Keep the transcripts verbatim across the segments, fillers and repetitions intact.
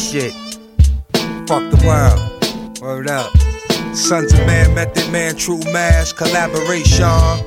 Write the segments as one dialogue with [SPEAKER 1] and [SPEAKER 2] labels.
[SPEAKER 1] shit. Fuck the world. Word up. Sons of Man, Method Man, True Mass, collaboration.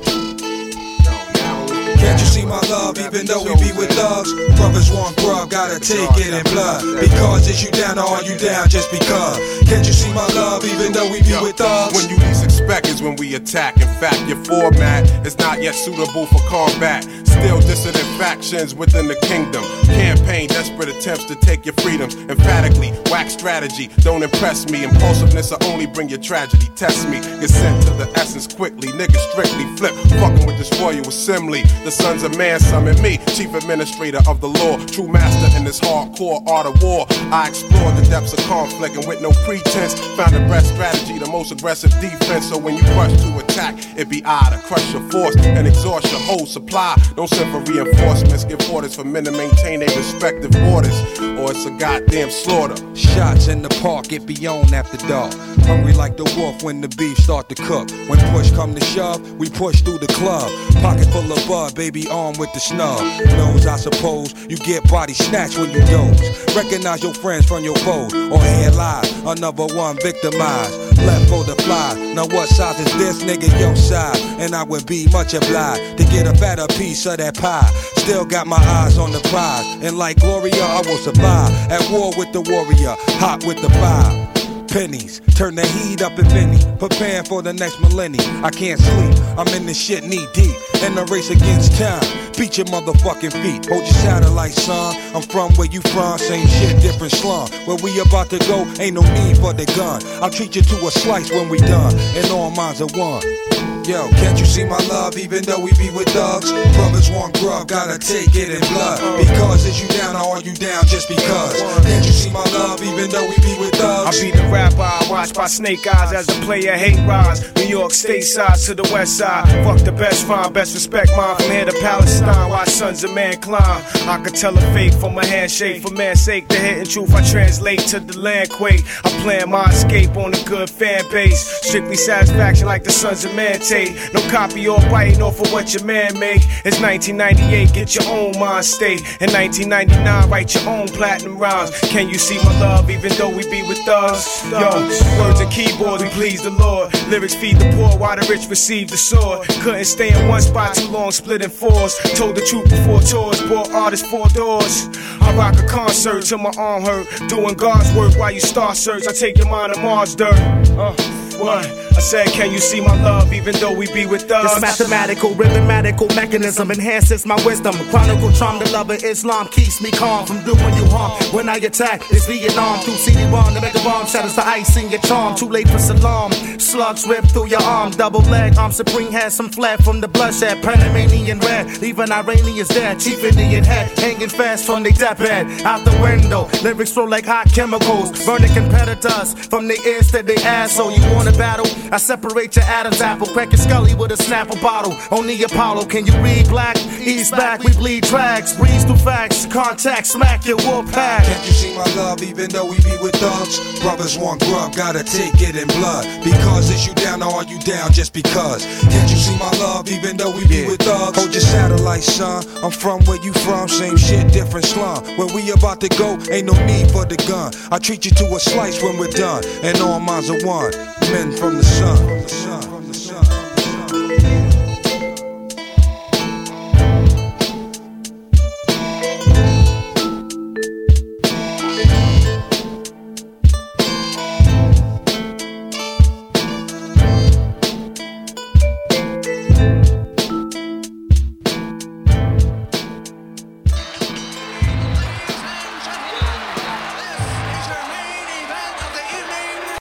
[SPEAKER 1] Can't you see my love even though we be with thugs? Brothers want grub, gotta take it in blood. Because is you down or are you down just because? Can't you see my love even though we be with thugs?
[SPEAKER 2] When you least expect is when we attack. In fact, your format is not yet suitable for combat. Still dissident factions within the kingdom. Campaign desperate attempts to take your freedoms. Emphatically, whack strategy, don't impress me. Impulsiveness will only bring your tragedy. Test me, get sent to the essence quickly. Niggas strictly flip, fucking with this royal assembly. The sons of man summon me, chief administrator of the law. True master in this hardcore art of war. I explored the depths of conflict and with no pretense found the best strategy, the most aggressive defense. So when you rush to attack, it be I to crush your force and exhaust your whole supply. Don't send for reinforcements, give orders for men to maintain their respective borders, or it's a goddamn slaughter.
[SPEAKER 1] Shots in the park, it be on after dark. Hungry like the wolf when the beef start to cook. When push come to shove, we push through the club. Pocket full of bud, baby armed with the snub. Knows I suppose you get body snatched when you doze. Recognize your friends from your foes, or here lies another one victimized. Left for the fly. Now what size is this, nigga? Your size. And I would be much obliged to get a fatter piece of that pie. Still got my eyes on the prize, and like Gloria, I will survive. At war with the warrior, hot with the fire. Pennies, turn the heat up in Vinny. Preparing for the next millennium. I can't sleep, I'm in this shit knee deep. In the race against time, beat your motherfucking feet. Hold your satellite, son. I'm from where you from, same shit, different slum. Where we about to go, ain't no need for the gun. I'll treat you to a slice when we done, and all minds are one. Yo, can't you see my love even though we be with thugs? Brothers want grub, gotta take it in blood. Because is you down or are you down just because? Can't you see my love even though we be with thugs?
[SPEAKER 3] I be the rapper I watch by snake eyes as the player hate rise. New York state side to the west side. Fuck the best find, best respect mine. From here to Palestine, watch sons of man climb. I could tell a fake from a handshake. For man's sake, the hidden truth I translate to the land quake. I plan my escape on a good fan base. Strictly satisfaction like the sons of man take. No copy or writing off of what your man make. It's nineteen ninety-eight, get your own mind state. In nineteen ninety-nine, write your own platinum rhymes. Can you see my love even though we be with us? Yo, words and keyboards, we please the Lord. Lyrics feed the poor while the rich receive the sword. Couldn't stay in one spot too long, split in fours. Told the truth before tours, bought artists four doors. I rock a concert till my arm hurt. Doing God's work while you star search. I take your mind to Mars dirt. Uh, what? I said, can you see my love even though we be with us?
[SPEAKER 4] This mathematical, rhythmatical mechanism enhances my wisdom. Chronicle charm, the love of Islam keeps me calm from doing you harm. When I attack, it's Vietnam. Through C D one to make the bomb shatters the ice in your charm. Too late for salam. Slugs rip through your arm. Double leg, arm supreme has some flat from the bloodshed. Panamanian red, leaving Iranians dead. Chief Indian head, hanging fast from their deathbed. Out the window, lyrics flow like hot chemicals. Burning competitors from their ears to their ass. So you want a battle? I separate your Adam's apple, crack your Scully with a Snapple bottle. Only Apollo, can you read black? East back, we bleed tracks, breeze through facts, contact, smack your wolf pack.
[SPEAKER 1] Can't you see my love even though we be with thugs? Brothers want grub, gotta take it in blood. Because is you down or are you down just because? Can't you see my love even though we be with thugs? Hold your satellite, son. I'm from where you from, same shit, different slum. Where we about to go, ain't no need for the gun. I treat you to a slice when we're done, and all minds are one. Men from the sun.